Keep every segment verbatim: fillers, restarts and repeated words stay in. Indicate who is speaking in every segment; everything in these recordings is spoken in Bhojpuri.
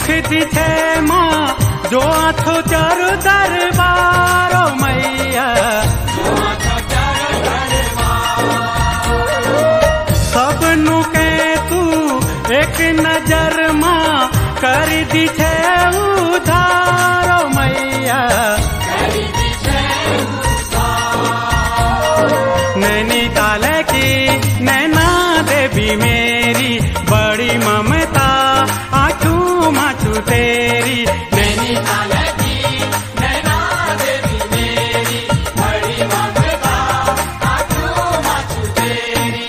Speaker 1: दी छे माँ जो आथो चारो दरबारो मैया सबनु के तू एक नजर माँ कर दी छे उधारो मैया नैनीताल की नैना देवी मेरी बड़ी ममता आंचू माचू तेरी नैनीताल की नैना देवी मेरी बड़ी ममता आंचू माचू तेरी।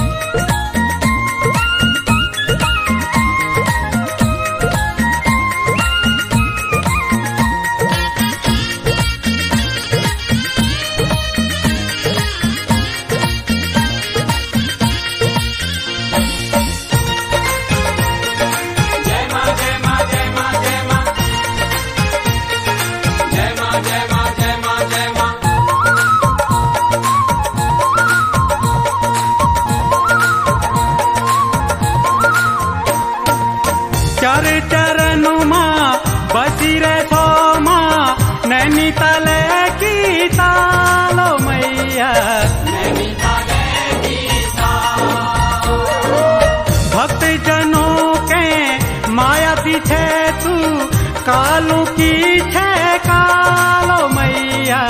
Speaker 1: चर चरण माँ बसी रे सो माँ नैनीताल की तालो मैया भक्त जनों के माया पीछे तू कालू की छे कालो मैया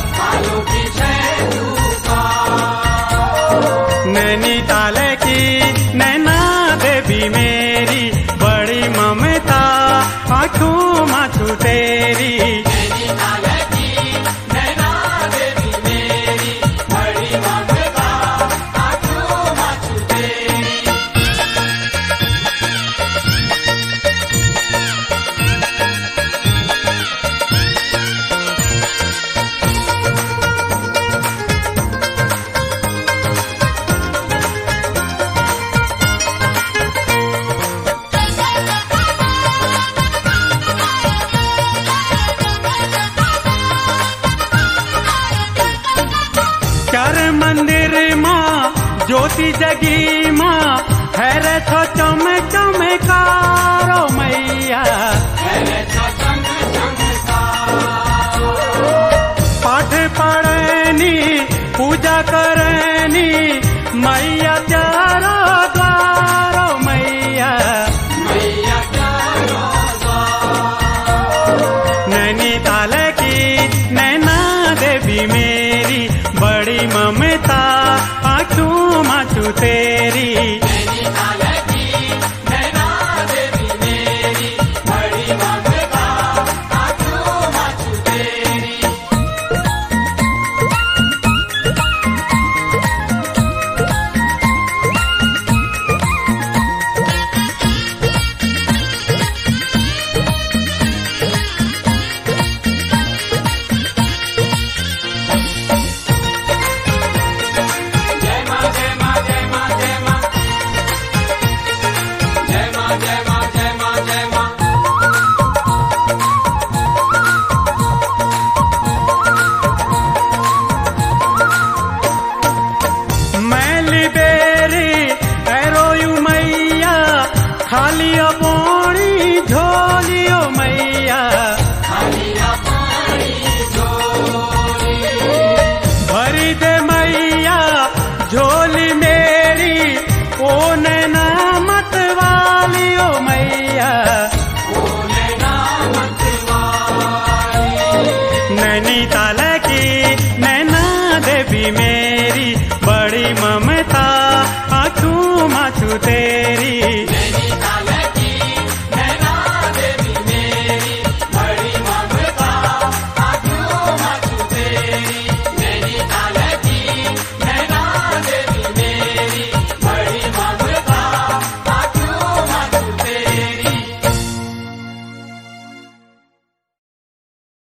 Speaker 1: नैनीताल की नैना देवी मेरी बड़ी ममता आंखू माथू तेरी नैनीताल की नैना देवी मेरी बड़ी ममता आंखू माथू तेरी। चार मंदिर माँ ज्योति जगी माँ है रे छो चम चमकारो मैया पाठ पढ़नी पूजा करनी मैया चारो द्वारो मैया नैनीताल की नैना देवी मेरी बड़ी ममता आंचू माचू तेरी